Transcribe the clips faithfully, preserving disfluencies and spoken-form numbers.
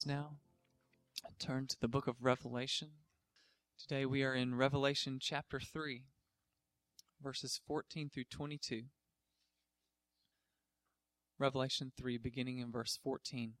Now, turn to the book of Revelation. Today we are in Revelation chapter three, verses fourteen through twenty-two. Revelation three, beginning in verse fourteen.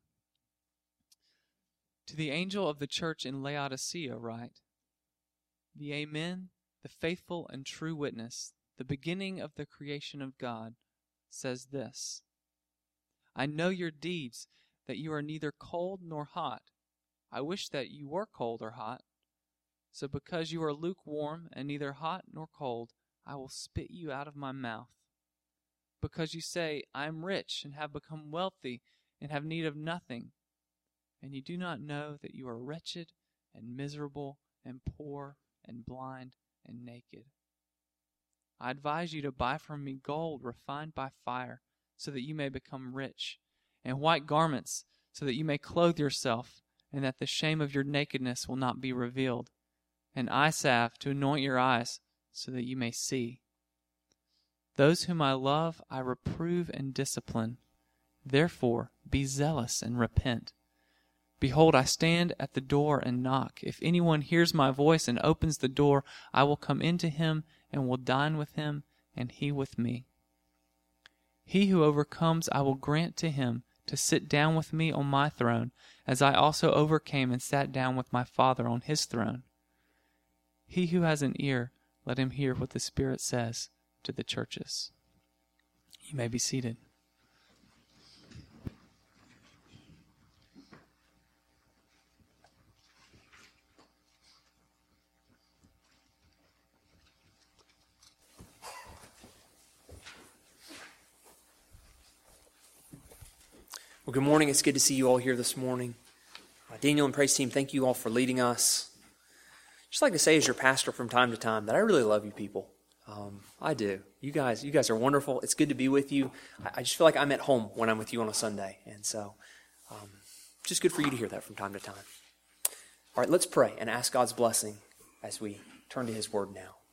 To the angel of the church in Laodicea write, the Amen, the faithful and true witness, the beginning of the creation of God, says this: I know your deeds, that you are neither cold nor hot. I wish that you were cold or hot. So because you are lukewarm and neither hot nor cold, I will spit you out of my mouth. Because you say, I am rich and have become wealthy and have need of nothing, and you do not know that you are wretched and miserable and poor and blind and naked. I advise you to buy from me gold refined by fire, so that you may become rich, and white garments, so that you may clothe yourself, and that the shame of your nakedness will not be revealed, and eye salve to anoint your eyes, so that you may see. Those whom I love I reprove and discipline. Therefore be zealous and repent. Behold, I stand at the door and knock. If anyone hears my voice and opens the door, I will come into him and will dine with him, and he with me. He who overcomes I will grant to him to sit down with me on my throne, as I also overcame and sat down with my Father on his throne. He who has an ear, let him hear what the Spirit says to the churches. You may be seated. Well, good morning. It's good to see you all here this morning. Uh, Daniel and praise team, thank you all for leading us. Just like to say as your pastor from time to time that I really love you people. Um, I do. You guys, you guys are wonderful. It's good to be with you. I, I just feel like I'm at home when I'm with you on a Sunday. And so, um, just good for you to hear that from time to time. All right, let's pray and ask God's blessing as we turn to His Word now.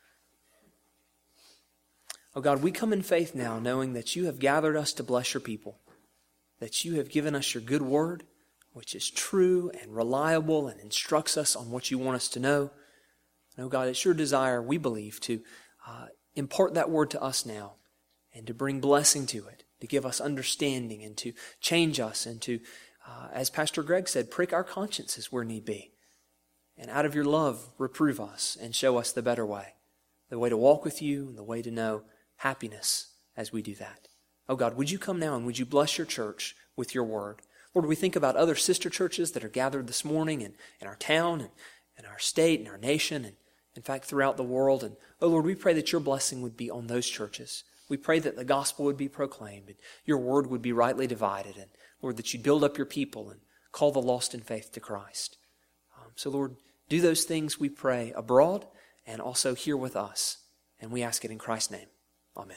Oh God, we come in faith now knowing that you have gathered us to bless your people, that you have given us your good word, which is true and reliable and instructs us on what you want us to know. And oh God, it's your desire, we believe, to uh, impart that word to us now and to bring blessing to it, to give us understanding and to change us and to, uh, as Pastor Greg said, prick our consciences where need be. And out of your love, reprove us and show us the better way, the way to walk with you and the way to know happiness as we do that. Oh God, would you come now and would you bless your church with your word? Lord, we think about other sister churches that are gathered this morning in, in our town and in our state and our nation and in fact throughout the world. And oh Lord, we pray that your blessing would be on those churches. We pray that the gospel would be proclaimed and your word would be rightly divided. And Lord, that you'd build up your people and call the lost in faith to Christ. Um, so Lord, do those things we pray abroad and also here with us. And we ask it in Christ's name. Amen.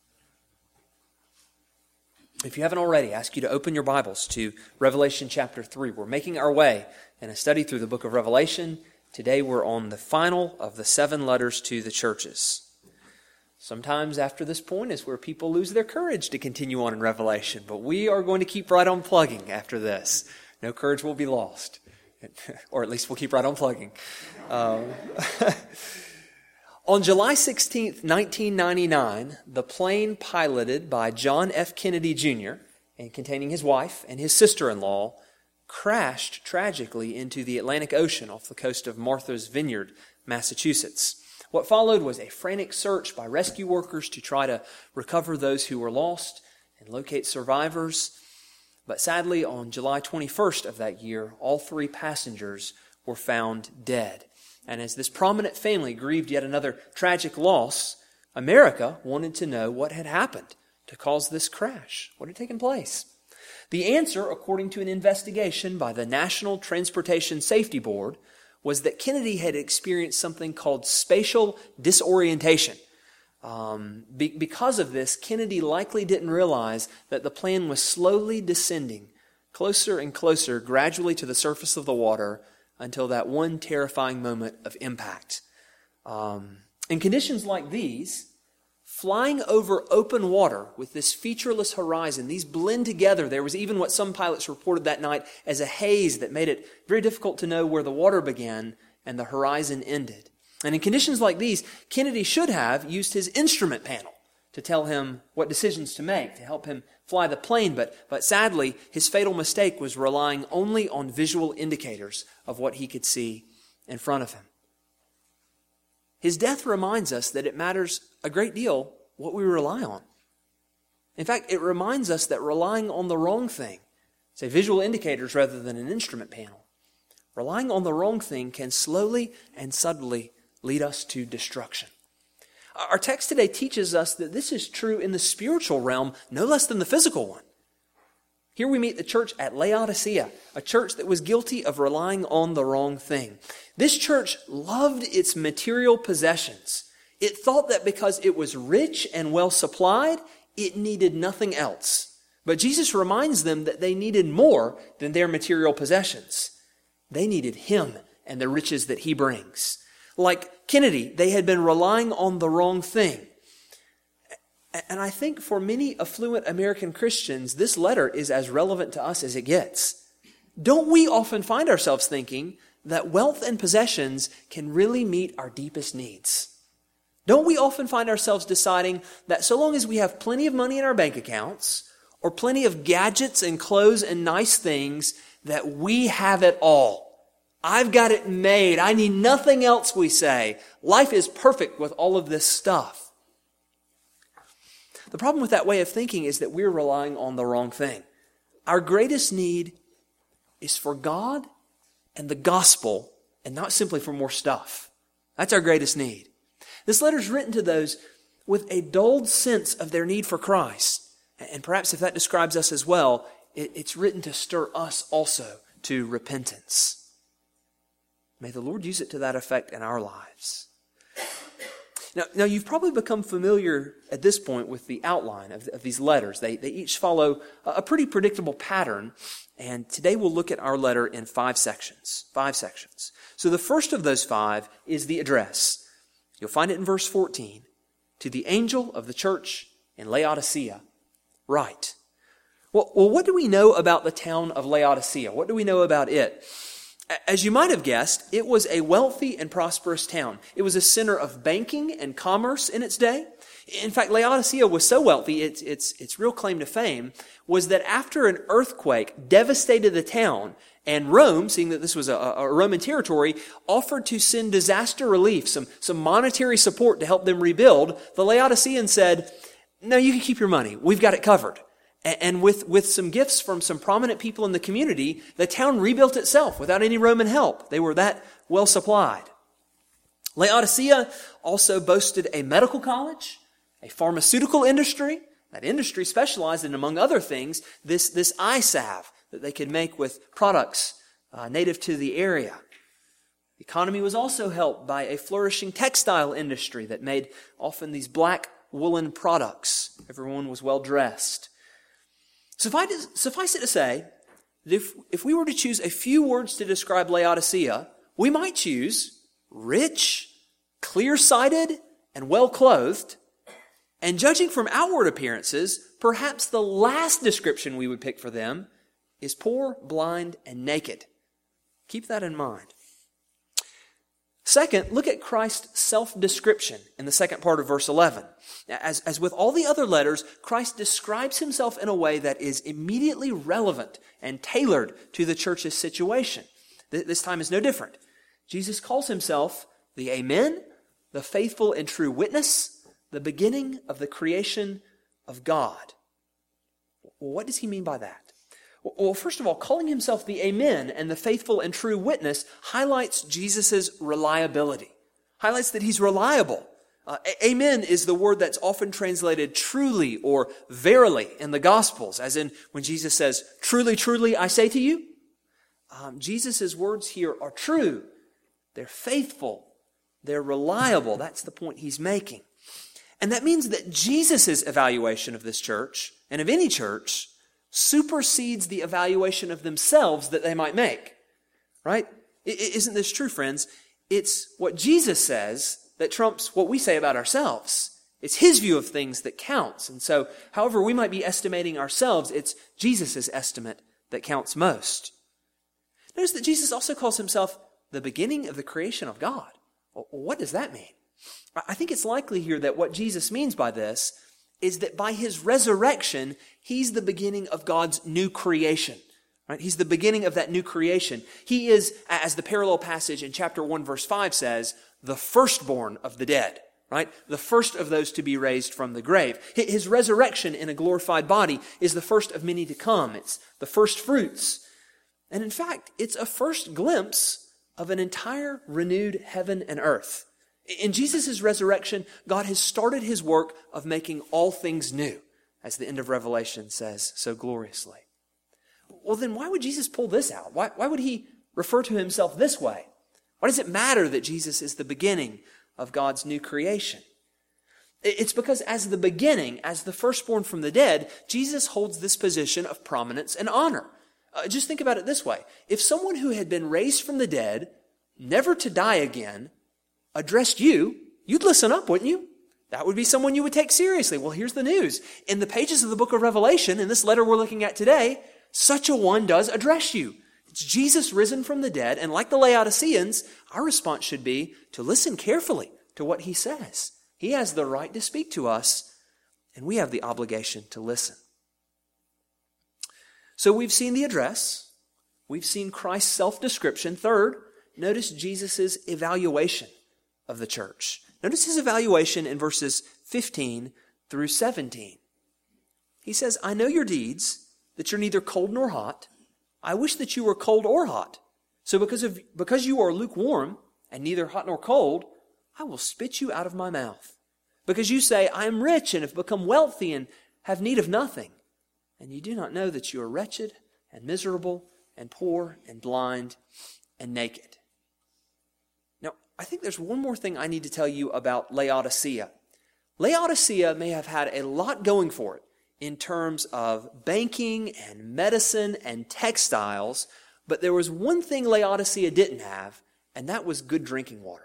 If you haven't already, I ask you to open your Bibles to Revelation chapter three. We're making our way in a study through the book of Revelation. Today we're on the final of the seven letters to the churches. Sometimes after this point is where people lose their courage to continue on in Revelation, but we are going to keep right on plugging after this. No courage will be lost, or at least we'll keep right on plugging. Um, On July sixteenth, nineteen ninety-nine, the plane piloted by John F. Kennedy Junior and containing his wife and his sister-in-law crashed tragically into the Atlantic Ocean off the coast of Martha's Vineyard, Massachusetts. What followed was a frantic search by rescue workers to try to recover those who were lost and locate survivors. But sadly, on July twenty-first of that year, all three passengers were found dead. And as this prominent family grieved yet another tragic loss, America wanted to know what had happened to cause this crash. What had taken place? The answer, according to an investigation by the National Transportation Safety Board, was that Kennedy had experienced something called spatial disorientation. Um, be- because of this, Kennedy likely didn't realize that the plane was slowly descending closer and closer gradually to the surface of the water until that one terrifying moment of impact. Um, in conditions like these, flying over open water with this featureless horizon. These blend together. There was even what some pilots reported that night as a haze that made it very difficult to know where the water began and the horizon ended. And in conditions like these, Kennedy should have used his instrument panel to tell him what decisions to make, to help him fly the plane. But, but sadly, his fatal mistake was relying only on visual indicators of what he could see in front of him. His death reminds us that it matters a great deal what we rely on. In fact, it reminds us that relying on the wrong thing, say visual indicators rather than an instrument panel, relying on the wrong thing can slowly and subtly lead us to destruction. Our text today teaches us that this is true in the spiritual realm, no less than the physical one. Here we meet the church at Laodicea, a church that was guilty of relying on the wrong thing. This church loved its material possessions. It thought that because it was rich and well supplied, it needed nothing else. But Jesus reminds them that they needed more than their material possessions. They needed Him and the riches that He brings. Like Kennedy, they had been relying on the wrong thing. And I think for many affluent American Christians, this letter is as relevant to us as it gets. Don't we often find ourselves thinking that wealth and possessions can really meet our deepest needs? Don't we often find ourselves deciding that so long as we have plenty of money in our bank accounts, or plenty of gadgets and clothes and nice things, that we have it all? I've got it made. I need nothing else, we say. Life is perfect with all of this stuff. The problem with that way of thinking is that we're relying on the wrong thing. Our greatest need is for God and the gospel, and not simply for more stuff. That's our greatest need. This letter is written to those with a dulled sense of their need for Christ. And perhaps if that describes us as well, it's written to stir us also to repentance. May the Lord use it to that effect in our lives. Now, now you've probably become familiar at this point with the outline of, of these letters. They, they each follow a pretty predictable pattern, and today we'll look at our letter in five sections. Five sections. So the first of those five is the address. You'll find it in verse fourteen. To the angel of the church in Laodicea, write. Well, well, what do we know about the town of Laodicea? What do we know about it? As you might have guessed, it was a wealthy and prosperous town. It was a center of banking and commerce in its day. In fact, Laodicea was so wealthy, its, its, its real claim to fame was that after an earthquake devastated the town, and Rome, seeing that this was a, a Roman territory, offered to send disaster relief, some, some monetary support to help them rebuild, the Laodiceans said, no, you can keep your money. We've got it covered. And with, with some gifts from some prominent people in the community, the town rebuilt itself without any Roman help. They were that well supplied. Laodicea also boasted a medical college, a pharmaceutical industry. That industry specialized in, among other things, this, this eye salve that they could make with products uh, native to the area. The economy was also helped by a flourishing textile industry that made often these black woolen products. Everyone was well dressed. Suffice, suffice it to say, that if, if we were to choose a few words to describe Laodicea, we might choose rich, clear-sighted, and well-clothed. And judging from outward appearances, perhaps the last description we would pick for them is poor, blind, and naked. Keep that in mind. Second, look at Christ's self-description in the second part of verse eleven. As, as with all the other letters, Christ describes himself in a way that is immediately relevant and tailored to the church's situation. This time is no different. Jesus calls himself the Amen, the faithful and true witness, the beginning of the creation of God. What does he mean by that? Well, first of all, calling himself the Amen and the faithful and true witness highlights Jesus' reliability, highlights that he's reliable. Uh, amen is the word that's often translated truly or verily in the Gospels, as in when Jesus says, truly, truly, I say to you. Um, Jesus' words here are true. They're faithful. They're reliable. That's the point he's making. And that means that Jesus' evaluation of this church and of any church supersedes the evaluation of themselves that they might make. Right? Isn't this true, friends? It's what Jesus says that trumps what we say about ourselves. It's his view of things that counts. And so, however we might be estimating ourselves, it's Jesus' estimate that counts most. Notice that Jesus also calls himself the beginning of the creation of God. Well, what does that mean? I think it's likely here that what Jesus means by this is that by his resurrection, he's the beginning of God's new creation. Right? He's the beginning of that new creation. He is, as the parallel passage in chapter one, verse five says, the firstborn of the dead. Right? The first of those to be raised from the grave. His resurrection in a glorified body is the first of many to come. It's the first fruits. And in fact, it's a first glimpse of an entire renewed heaven and earth. In Jesus' resurrection, God has started his work of making all things new, as the end of Revelation says so gloriously. Well, then why would Jesus pull this out? Why, why would he refer to himself this way? Why does it matter that Jesus is the beginning of God's new creation? It's because as the beginning, as the firstborn from the dead, Jesus holds this position of prominence and honor. Uh, just think about it this way. If someone who had been raised from the dead, never to die again, addressed you, you'd listen up, wouldn't you? That would be someone you would take seriously. Well, here's the news. In the pages of the book of Revelation, in this letter we're looking at today, such a one does address you. It's Jesus risen from the dead, and like the Laodiceans, our response should be to listen carefully to what he says. He has the right to speak to us, and we have the obligation to listen. So we've seen the address. We've seen Christ's self-description. Third, notice Jesus' evaluation of the church. Notice his evaluation in verses fifteen through seventeen. He says, I know your deeds, that you're neither cold nor hot. I wish that you were cold or hot. So because of because you are lukewarm and neither hot nor cold, I will spit you out of my mouth. Because you say, I am rich and have become wealthy and have need of nothing. And you do not know that you are wretched and miserable and poor and blind and naked. Now, I think there's one more thing I need to tell you about Laodicea. Laodicea may have had a lot going for it in terms of banking and medicine and textiles, but there was one thing Laodicea didn't have, and that was good drinking water.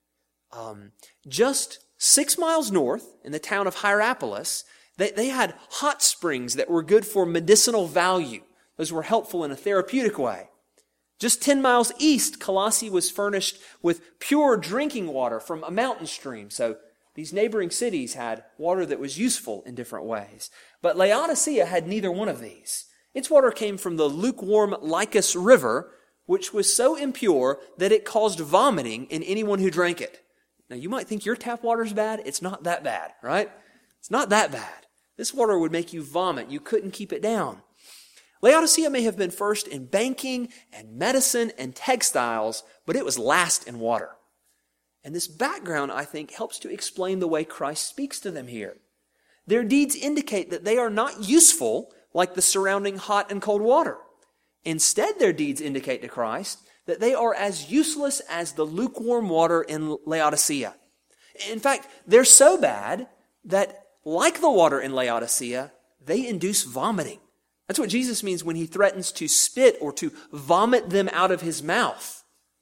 Um, just six miles north, in the town of Hierapolis, they, they had hot springs that were good for medicinal value. Those were helpful in a therapeutic way. Just ten miles east, Colossae was furnished with pure drinking water from a mountain stream. So these neighboring cities had water that was useful in different ways. But Laodicea had neither one of these. Its water came from the lukewarm Lycus River, which was so impure that it caused vomiting in anyone who drank it. Now, you might think your tap water's bad. It's not that bad, right? It's not that bad. This water would make you vomit. You couldn't keep it down. Laodicea may have been first in banking and medicine and textiles, but it was last in water. And this background, I think, helps to explain the way Christ speaks to them here. Their deeds indicate that they are not useful like the surrounding hot and cold water. Instead, their deeds indicate to Christ that they are as useless as the lukewarm water in Laodicea. In fact, they're so bad that, like the water in Laodicea, they induce vomiting. That's what Jesus means when he threatens to spit or to vomit them out of his mouth.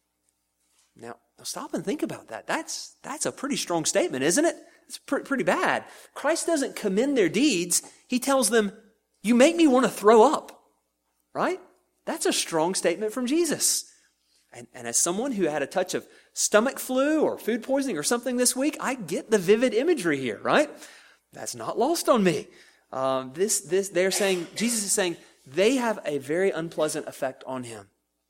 Now, stop and think about that. That's, that's a pretty strong statement, isn't it? It's pre- pretty bad. Christ doesn't commend their deeds. He tells them, you make me want to throw up. Right? That's a strong statement from Jesus. And, and as someone who had a touch of stomach flu or food poisoning or something this week, I get the vivid imagery here, right? That's not lost on me. Um, this, this, they're saying, Jesus is saying, they have a very unpleasant effect on him.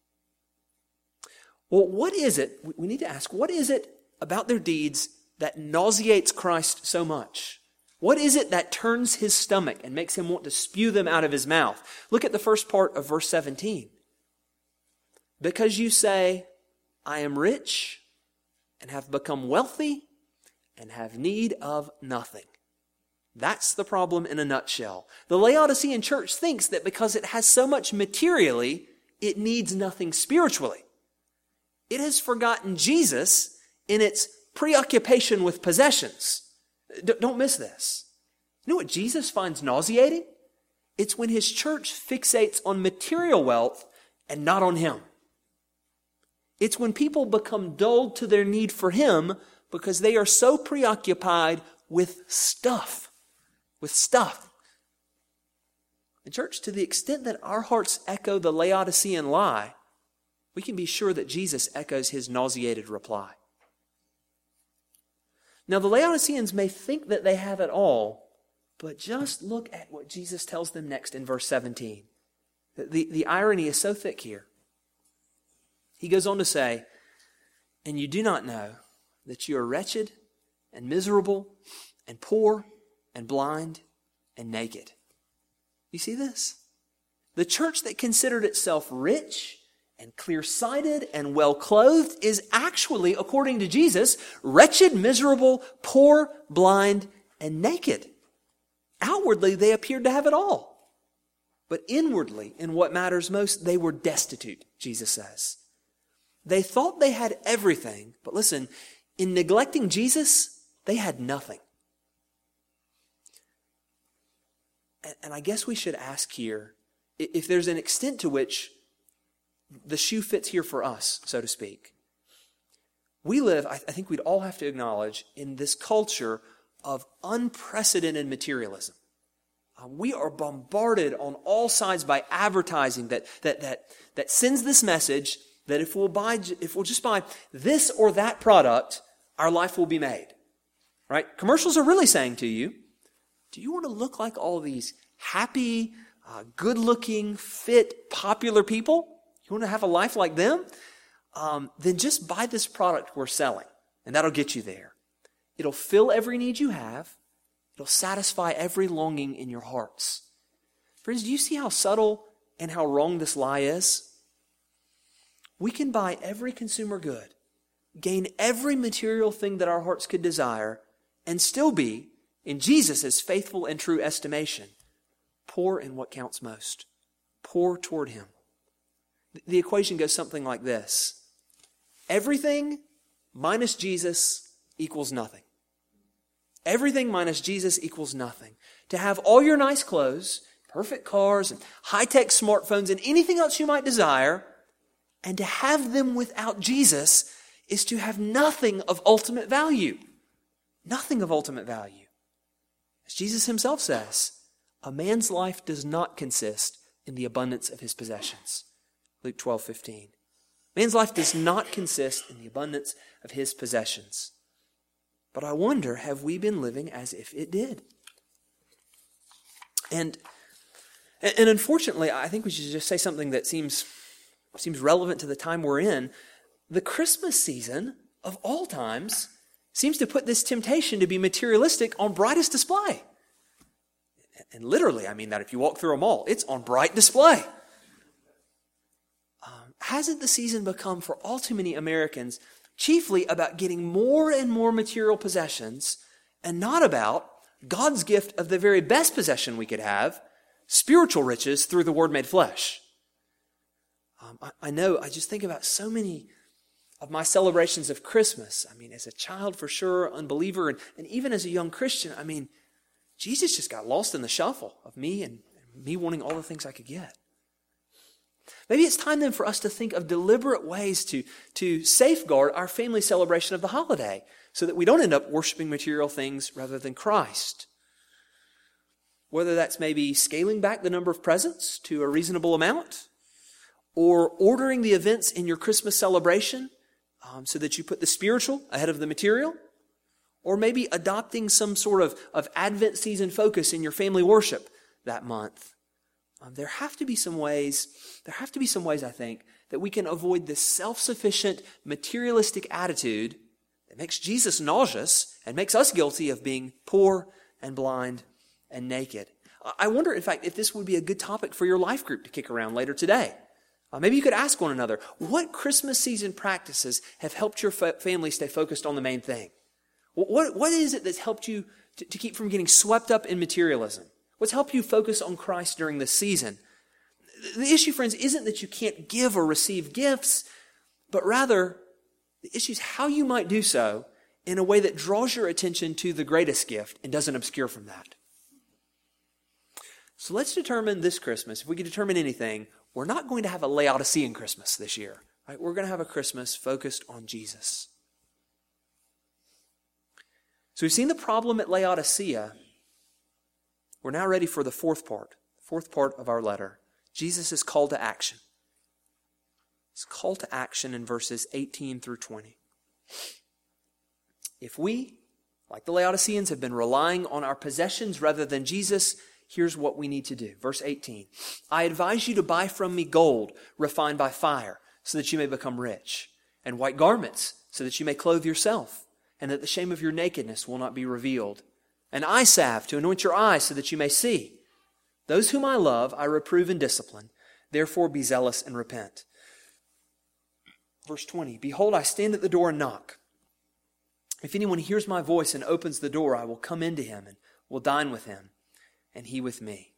Well, what is it, we need to ask, what is it about their deeds that nauseates Christ so much? What is it that turns his stomach and makes him want to spew them out of his mouth? Look at the first part of verse seventeen. Because you say, I am rich and have become wealthy and have need of nothing. That's the problem in a nutshell. The Laodicean church thinks that because it has so much materially, it needs nothing spiritually. It has forgotten Jesus in its preoccupation with possessions. D- don't miss this. You know what Jesus finds nauseating? It's when his church fixates on material wealth and not on him. It's when people become dulled to their need for him because they are so preoccupied with stuff. With stuff. And church, to the extent that our hearts echo the Laodicean lie, we can be sure that Jesus echoes his nauseated reply. Now, the Laodiceans may think that they have it all, but just look at what Jesus tells them next in verse seventeen. The, the irony is so thick here. He goes on to say, "And you do not know that you are wretched and miserable and poor and blind and naked." You see this? The church that considered itself rich and clear-sighted and well-clothed is actually, according to Jesus, wretched, miserable, poor, blind, and naked. Outwardly, they appeared to have it all. But inwardly, in what matters most, they were destitute, Jesus says. They thought they had everything, but listen, in neglecting Jesus, they had nothing. And I guess we should ask here if there's an extent to which the shoe fits here for us, so to speak. We live, I think we'd all have to acknowledge, in this culture of unprecedented materialism. Uh, we are bombarded on all sides by advertising that, that, that, that sends this message that if we'll buy, if we'll just buy this or that product, our life will be made. Right? Commercials are really saying to you, do you want to look like all these happy, uh, good-looking, fit, popular people? You want to have a life like them? Um, then just buy this product we're selling, and that'll get you there. It'll fill every need you have. It'll satisfy every longing in your hearts. Friends, do you see how subtle and how wrong this lie is? We can buy every consumer good, gain every material thing that our hearts could desire, and still be, in Jesus' faithful and true estimation, poor in what counts most. Poor toward Him. The equation goes something like this. Everything minus Jesus equals nothing. Everything minus Jesus equals nothing. To have all your nice clothes, perfect cars, and high-tech smartphones, and anything else you might desire, and to have them without Jesus is to have nothing of ultimate value. Nothing of ultimate value. As Jesus himself says, a man's life does not consist in the abundance of his possessions. Luke twelve fifteen. Man's life does not consist in the abundance of his possessions. But I wonder, have we been living as if it did? And, and unfortunately, I think we should just say something that seems, seems relevant to the time we're in. The Christmas season, of all times, seems to put this temptation to be materialistic on brightest display. And literally, I mean that if you walk through a mall, it's on bright display. Um, hasn't the season become, for all too many Americans, chiefly about getting more and more material possessions and not about God's gift of the very best possession we could have, spiritual riches through the Word made flesh? Um, I, I know, I just think about so many of my celebrations of Christmas. I mean, as a child for sure, unbeliever, and, and even as a young Christian, I mean, Jesus just got lost in the shuffle of me and, and me wanting all the things I could get. Maybe it's time then for us to think of deliberate ways to, to safeguard our family celebration of the holiday so that we don't end up worshiping material things rather than Christ. Whether that's maybe scaling back the number of presents to a reasonable amount, or ordering the events in your Christmas celebration um, so that you put the spiritual ahead of the material, or maybe adopting some sort of, of Advent season focus in your family worship that month. Um, there have to be some ways, there have to be some ways, I think, that we can avoid this self-sufficient, materialistic attitude that makes Jesus nauseous and makes us guilty of being poor and blind and naked. I wonder, in fact, if this would be a good topic for your life group to kick around later today. Uh, maybe you could ask one another, what Christmas season practices have helped your fa- family stay focused on the main thing? What, what is it that's helped you to, to keep from getting swept up in materialism? What's helped you focus on Christ during this season? The issue, friends, isn't that you can't give or receive gifts, but rather the issue is how you might do so in a way that draws your attention to the greatest gift and doesn't obscure from that. So let's determine this Christmas, if we can determine anything, we're not going to have a Laodicean Christmas this year. Right? We're going to have a Christmas focused on Jesus. So we've seen the problem at Laodicea. We're now ready for the fourth part, fourth part of our letter. Jesus' call to action. His call to action in verses eighteen through twenty. If we, like the Laodiceans, have been relying on our possessions rather than Jesus, here's what we need to do. Verse eighteen. I advise you to buy from me gold refined by fire, so that you may become rich, and white garments, so that you may clothe yourself, and that the shame of your nakedness will not be revealed, and eye salve to anoint your eyes, so that you may see. Those whom I love, I reprove and discipline. Therefore be zealous and repent. Verse twenty. Behold, I stand at the door and knock. If anyone hears my voice and opens the door, I will come into him and will dine with him, and he with me.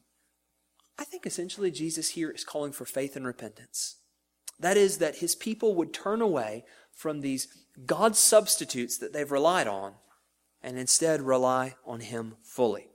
I think essentially Jesus here is calling for faith and repentance. That is, that his people would turn away from these God substitutes that they've relied on and instead rely on him fully.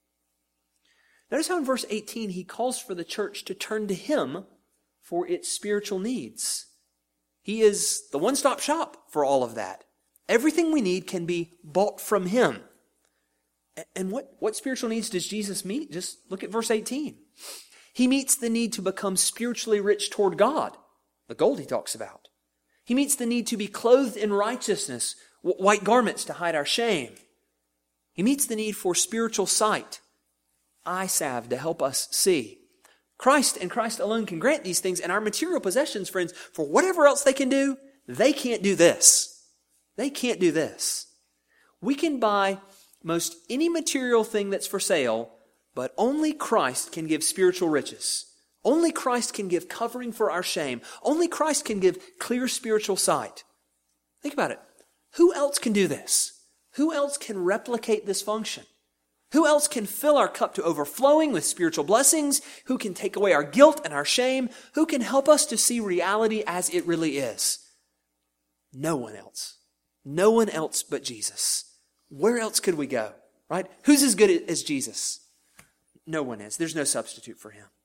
Notice how in verse eighteen he calls for the church to turn to him for its spiritual needs. He is the one-stop shop for all of that. Everything we need can be bought from him. And what, what spiritual needs does Jesus meet? Just look at verse eighteen. He meets the need to become spiritually rich toward God, the gold he talks about. He meets the need to be clothed in righteousness, white garments to hide our shame. He meets the need for spiritual sight, eye salve to help us see. Christ and Christ alone can grant these things, and our material possessions, friends, for whatever else they can do, they can't do this. They can't do this. We can buy most any material thing that's for sale, but only Christ can give spiritual riches. Only Christ can give covering for our shame. Only Christ can give clear spiritual sight. Think about it. Who else can do this? Who else can replicate this function? Who else can fill our cup to overflowing with spiritual blessings? Who can take away our guilt and our shame? Who can help us to see reality as it really is? No one else. No one else but Jesus. Where else could we go? Right? Who's as good as Jesus? No one is. There's no substitute for him.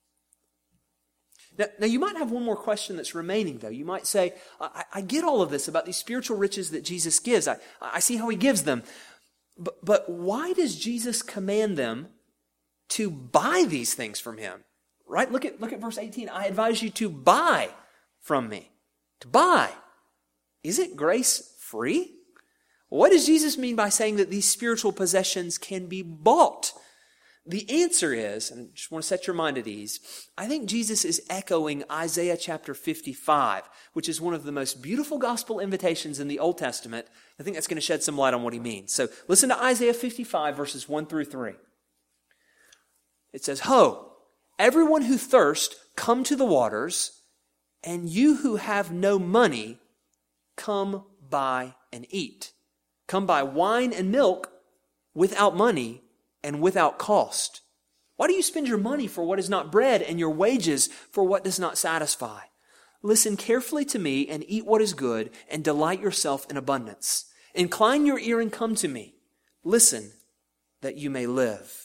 Now, now you might have one more question that's remaining, though. You might say, I, I get all of this about these spiritual riches that Jesus gives. I, I see how he gives them. But, but why does Jesus command them to buy these things from him? Right? Look at, look at verse eighteen. I advise you to buy from me. To buy. Is it grace free? What does Jesus mean by saying that these spiritual possessions can be bought? The answer is, and I just want to set your mind at ease, I think Jesus is echoing Isaiah chapter fifty-five, which is one of the most beautiful gospel invitations in the Old Testament. I think that's going to shed some light on what he means. So listen to Isaiah fifty-five, verses one through three. It says, Ho, everyone who thirsts, come to the waters, and you who have no money, come buy and eat. Come buy wine and milk without money and without cost. Why do you spend your money for what is not bread and your wages for what does not satisfy? Listen carefully to me and eat what is good and delight yourself in abundance. Incline your ear and come to me. Listen that you may live.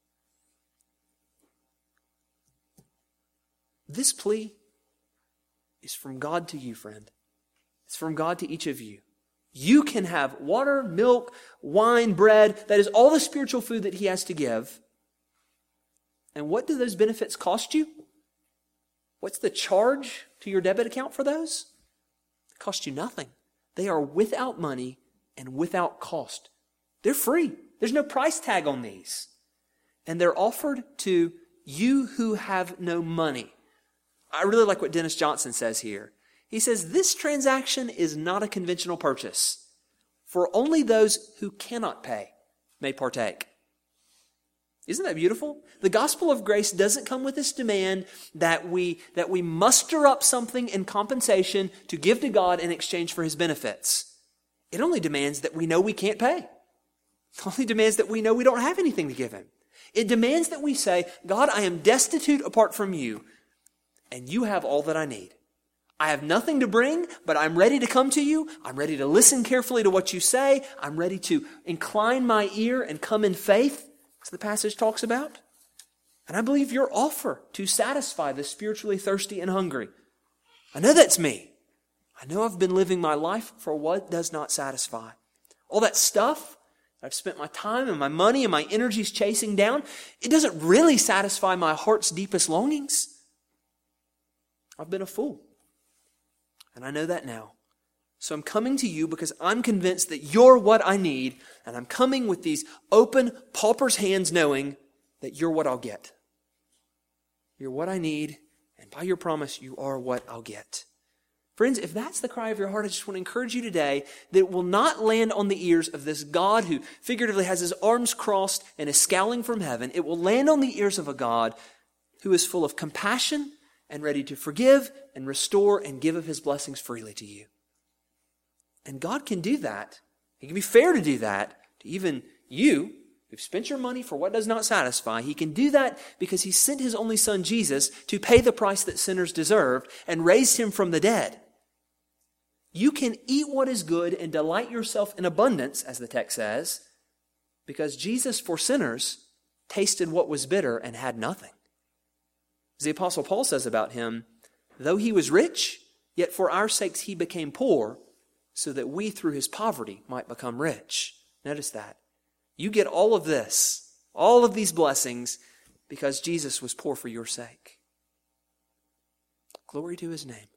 This plea is from God to you, friend. It's from God to each of you. You can have water, milk, wine, bread. That is all the spiritual food that he has to give. And what do those benefits cost you? What's the charge to your debit account for those? It costs you nothing. They are without money and without cost. They're free. There's no price tag on these. And they're offered to you who have no money. I really like what Dennis Johnson says here. He says, this transaction is not a conventional purchase, for only those who cannot pay may partake. Isn't that beautiful? The gospel of grace doesn't come with this demand that we, that we muster up something in compensation to give to God in exchange for his benefits. It only demands that we know we can't pay. It only demands that we know we don't have anything to give him. It demands that we say, God, I am destitute apart from you, and you have all that I need. I have nothing to bring, but I'm ready to come to you. I'm ready to listen carefully to what you say. I'm ready to incline my ear and come in faith, as the passage talks about. And I believe your offer to satisfy the spiritually thirsty and hungry. I know that's me. I know I've been living my life for what does not satisfy. All that stuff that I've spent my time and my money and my energies chasing down, it doesn't really satisfy my heart's deepest longings. I've been a fool. And I know that now. So I'm coming to you because I'm convinced that you're what I need, and I'm coming with these open, pauper's hands, knowing that you're what I'll get. You're what I need, and by your promise, you are what I'll get. Friends, if that's the cry of your heart, I just want to encourage you today that it will not land on the ears of this God who figuratively has his arms crossed and is scowling from heaven. It will land on the ears of a God who is full of compassion and ready to forgive and restore and give of his blessings freely to you. And God can do that. He can be fair to do that to even you who've spent your money for what does not satisfy. He can do that because he sent his only son Jesus to pay the price that sinners deserved and raised him from the dead. You can eat what is good and delight yourself in abundance, as the text says, because Jesus for sinners tasted what was bitter and had nothing. As the Apostle Paul says about him, though he was rich, yet for our sakes he became poor, so that we through his poverty might become rich. Notice that. You get all of this, all of these blessings, because Jesus was poor for your sake. Glory to his name.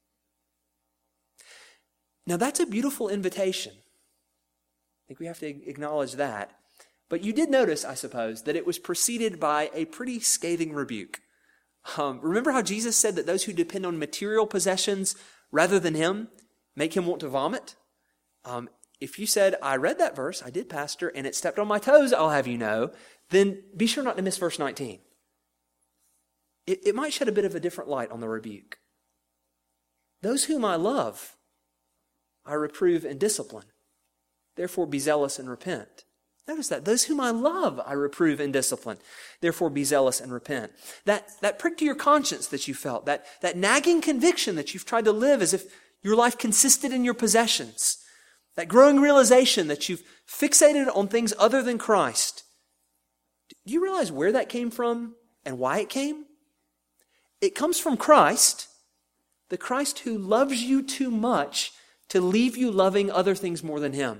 Now that's a beautiful invitation. I think we have to acknowledge that. But you did notice, I suppose, that it was preceded by a pretty scathing rebuke. Um, remember how Jesus said that those who depend on material possessions rather than him make him want to vomit? Um, if you said, I read that verse, I did, Pastor, and it stepped on my toes, I'll have you know, then be sure not to miss verse nineteen. It, it might shed a bit of a different light on the rebuke. Those whom I love, I reprove and discipline. Therefore be zealous and repent. Notice that. Those whom I love, I reprove and discipline. Therefore be zealous and repent. That, that prick to your conscience that you felt, that, that nagging conviction that you've tried to live as if your life consisted in your possessions, that growing realization that you've fixated on things other than Christ. Do you realize where that came from and why it came? It comes from Christ, the Christ who loves you too much to leave you loving other things more than him.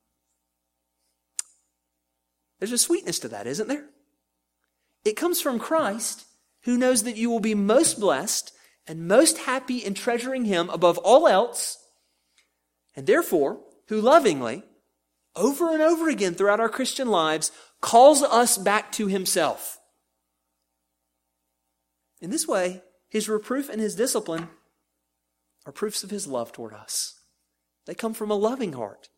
There's a sweetness to that, isn't there? It comes from Christ, who knows that you will be most blessed and most happy in treasuring him above all else, and therefore, who lovingly, over and over again throughout our Christian lives, calls us back to himself. In this way, his reproof and his discipline are proofs of his love toward us. They come from a loving heart.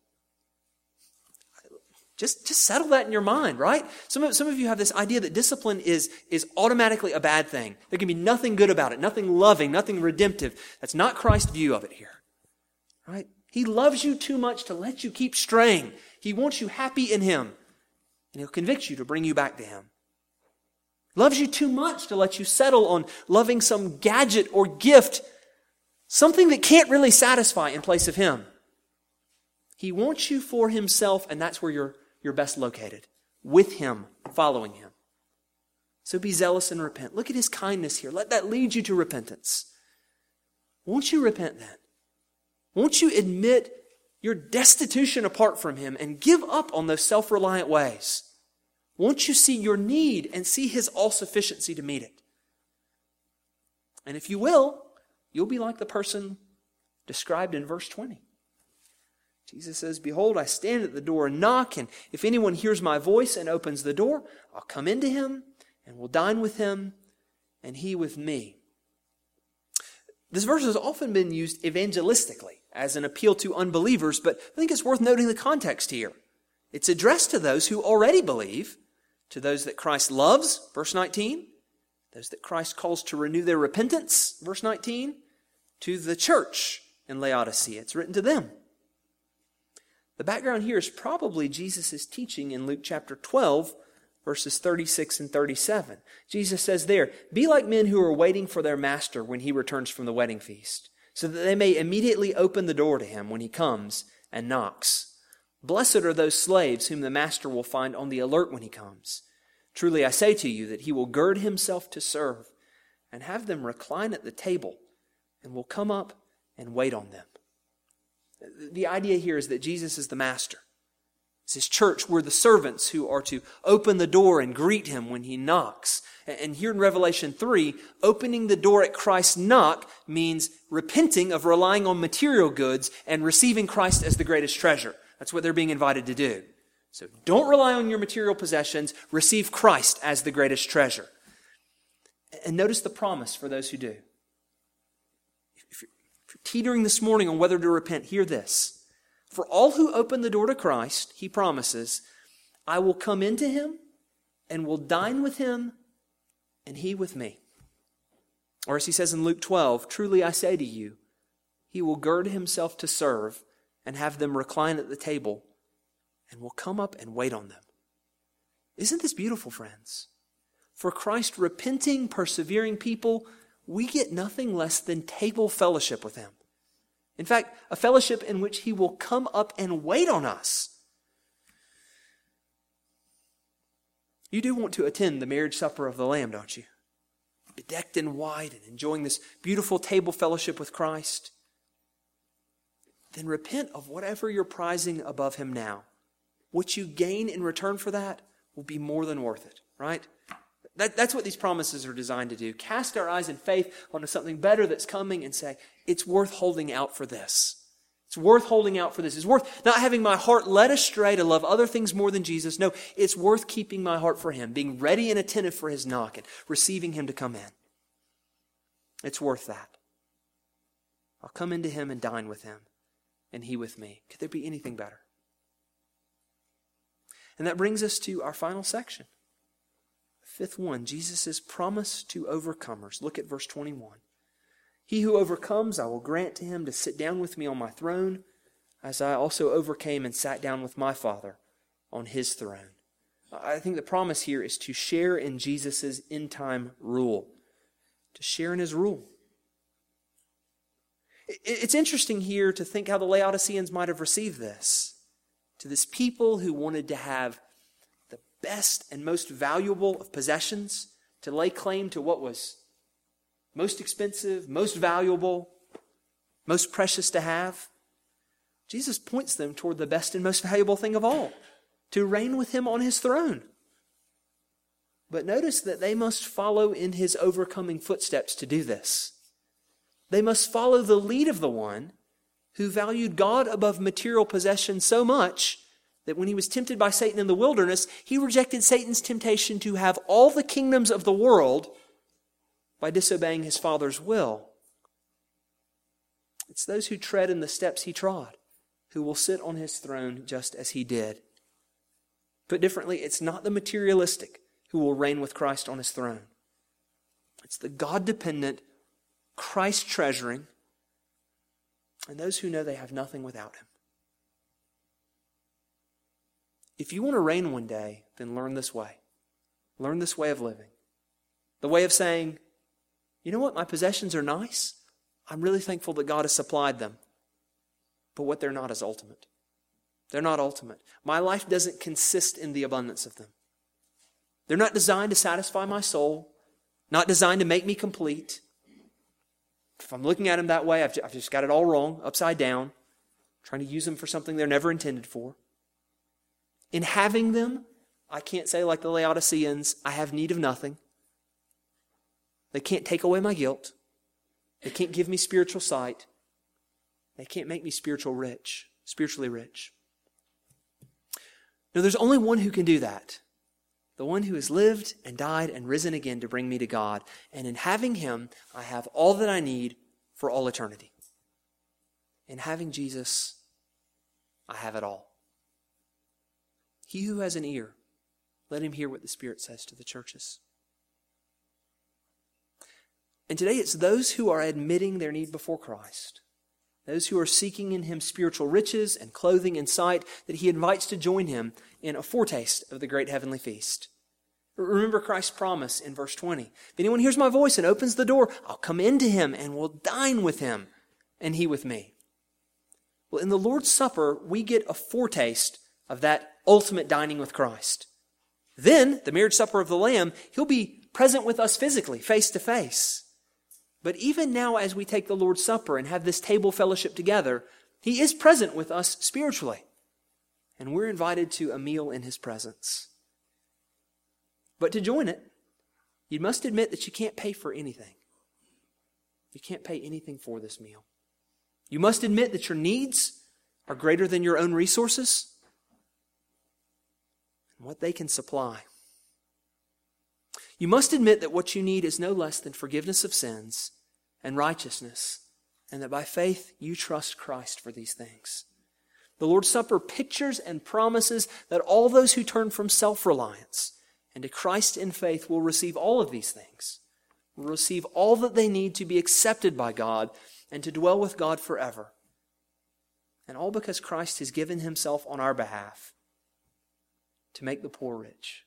Just, just settle that in your mind, right? Some of, some of you have this idea that discipline is, is automatically a bad thing. There can be nothing good about it, nothing loving, nothing redemptive. That's not Christ's view of it here, right? He loves you too much to let you keep straying. He wants you happy in him, and he'll convict you to bring you back to him. Loves you too much to let you settle on loving some gadget or gift, something that can't really satisfy in place of him. He wants you for himself, and that's where you're You're best located, with him, following him. So be zealous and repent. Look at his kindness here. Let that lead you to repentance. Won't you repent then? Won't you admit your destitution apart from him and give up on those self-reliant ways? Won't you see your need and see his all-sufficiency to meet it? And if you will, you'll be like the person described in verse twenty. Jesus says, behold, I stand at the door and knock, and if anyone hears my voice and opens the door, I'll come into him and will dine with him and he with me. This verse has often been used evangelistically as an appeal to unbelievers, but I think it's worth noting the context here. It's addressed to those who already believe, to those that Christ loves, verse nineteen, those that Christ calls to renew their repentance, verse nineteen, to the church in Laodicea. It's written to them. The background here is probably Jesus' teaching in Luke chapter twelve, verses thirty-six and thirty-seven. Jesus says there, be like men who are waiting for their master when he returns from the wedding feast, so that they may immediately open the door to him when he comes and knocks. Blessed are those slaves whom the master will find on the alert when he comes. Truly I say to you that he will gird himself to serve and have them recline at the table and will come up and wait on them. The idea here is that Jesus is the master. As His church, we're the servants who are to open the door and greet Him when He knocks. And here in Revelation three, opening the door at Christ's knock means repenting of relying on material goods and receiving Christ as the greatest treasure. That's what they're being invited to do. So don't rely on your material possessions. Receive Christ as the greatest treasure. And notice the promise for those who do. If you're, if you're teetering this morning on whether to repent, hear this. For all who open the door to Christ, He promises, I will come into him and will dine with him and he with me. Or as He says in Luke twelve, truly I say to you, He will gird Himself to serve and have them recline at the table and will come up and wait on them. Isn't this beautiful, friends? For Christ repenting, persevering people, we get nothing less than table fellowship with Him. In fact, a fellowship in which He will come up and wait on us. You do want to attend the marriage supper of the Lamb, don't you? Bedecked in white and enjoying this beautiful table fellowship with Christ. Then repent of whatever you're prizing above Him now. What you gain in return for that will be more than worth it, right? That, that's what these promises are designed to do. Cast our eyes in faith onto something better that's coming and say, it's worth holding out for this. It's worth holding out for this. It's worth not having my heart led astray to love other things more than Jesus. No, it's worth keeping my heart for Him, being ready and attentive for His knock and receiving Him to come in. It's worth that. I'll come into Him and dine with Him and He with me. Could there be anything better? And that brings us to our final section. Fifth one, Jesus' promise to overcomers. Look at verse twenty-one. He who overcomes, I will grant to him to sit down with me on my throne, as I also overcame and sat down with my Father on His throne. I think the promise here is to share in Jesus' end-time rule. To share in His rule. It's interesting here to think how the Laodiceans might have received this. To this people who wanted to have the best and most valuable of possessions, to lay claim to what was most expensive, most valuable, most precious to have. Jesus points them toward the best and most valuable thing of all, to reign with Him on His throne. But notice that they must follow in His overcoming footsteps to do this. They must follow the lead of the one who valued God above material possessions so much that when He was tempted by Satan in the wilderness, He rejected Satan's temptation to have all the kingdoms of the world by disobeying His Father's will. It's those who tread in the steps He trod, who will sit on His throne just as He did. Put differently, it's not the materialistic who will reign with Christ on His throne. It's the God-dependent, Christ-treasuring, and those who know they have nothing without Him. If you want to reign one day, then learn this way. Learn this way of living. The way of saying, you know what, my possessions are nice. I'm really thankful that God has supplied them. But what they're not is ultimate. They're not ultimate. My life doesn't consist in the abundance of them. They're not designed to satisfy my soul, not designed to make me complete. If I'm looking at them that way, I've just got it all wrong, upside down, trying to use them for something they're never intended for. In having them, I can't say like the Laodiceans, I have need of nothing. They can't take away my guilt. They can't give me spiritual sight. They can't make me spiritual rich, spiritually rich. No, there's only one who can do that. The one who has lived and died and risen again to bring me to God. And in having Him, I have all that I need for all eternity. In having Jesus, I have it all. He who has an ear, let him hear what the Spirit says to the churches. And today it's those who are admitting their need before Christ, those who are seeking in Him spiritual riches and clothing and sight, that He invites to join Him in a foretaste of the great heavenly feast. Remember Christ's promise in verse twenty. If anyone hears my voice and opens the door, I'll come into him and will dine with him and he with me. Well, in the Lord's Supper, we get a foretaste of that ultimate dining with Christ. Then, the marriage supper of the Lamb, He'll be present with us physically, face to face. But even now, as we take the Lord's Supper and have this table fellowship together, He is present with us spiritually. and we're invited to a meal in his presence. But to join it, you must admit that you can't pay for anything. You can't pay anything for this meal. You must admit that your needs are greater than your own resources and what they can supply. You must admit that what you need is no less than forgiveness of sins and righteousness, and that by faith you trust Christ for these things. The Lord's Supper pictures and promises that all those who turn from self-reliance and to Christ in faith will receive all of these things, will receive all that they need to be accepted by God and to dwell with God forever. And all because Christ has given himself on our behalf to make the poor rich.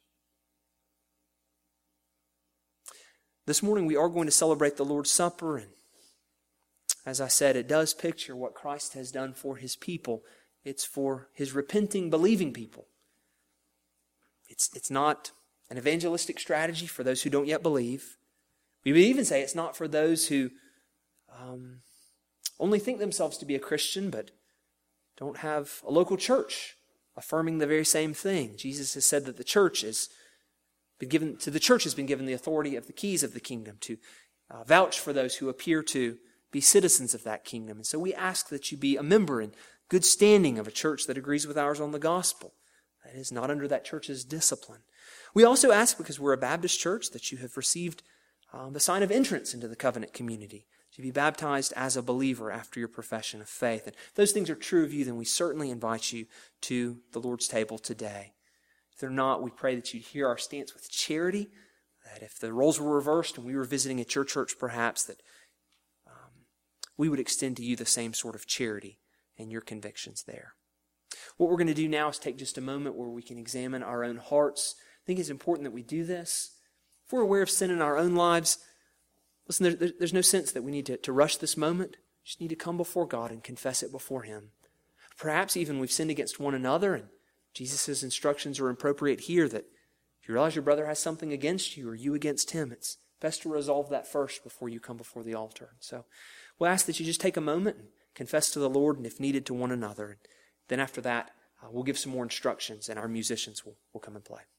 This morning we are going to celebrate the Lord's Supper, and as I said, it does picture what Christ has done for his people. It's for his repenting, believing people. It's, it's not an evangelistic strategy for those who don't yet believe. We would even say it's not for those who um, only think themselves to be a Christian but don't have a local church affirming the very same thing. Jesus has said that the church is been given to the church has been given the authority of the keys of the kingdom to uh, vouch for those who appear to be citizens of that kingdom. And so we ask that you be a member in good standing of a church that agrees with ours on the gospel, that is not under that church's discipline. We also ask, because we're a Baptist church, that you have received um, the sign of entrance into the covenant community, to be baptized as a believer after your profession of faith. And if those things are true of you, then we certainly invite you to the Lord's table today. If they're not, we pray that you'd hear our stance with charity, that if the roles were reversed and we were visiting at your church perhaps, that um, we would extend to you the same sort of charity and your convictions there. What we're going to do now is take just a moment where we can examine our own hearts. I think it's important that we do this. If we're aware of sin in our own lives, listen, there, there's no sense that we need to, to rush this moment. We just need to come before God and confess it before him. Perhaps even we've sinned against one another, and Jesus' instructions are appropriate here that if you realize your brother has something against you or you against him, it's best to resolve that first before you come before the altar. So we'll ask that you just take a moment and confess to the Lord, and if needed, to one another. And then after that, uh, we'll give some more instructions, and our musicians will, will come and play.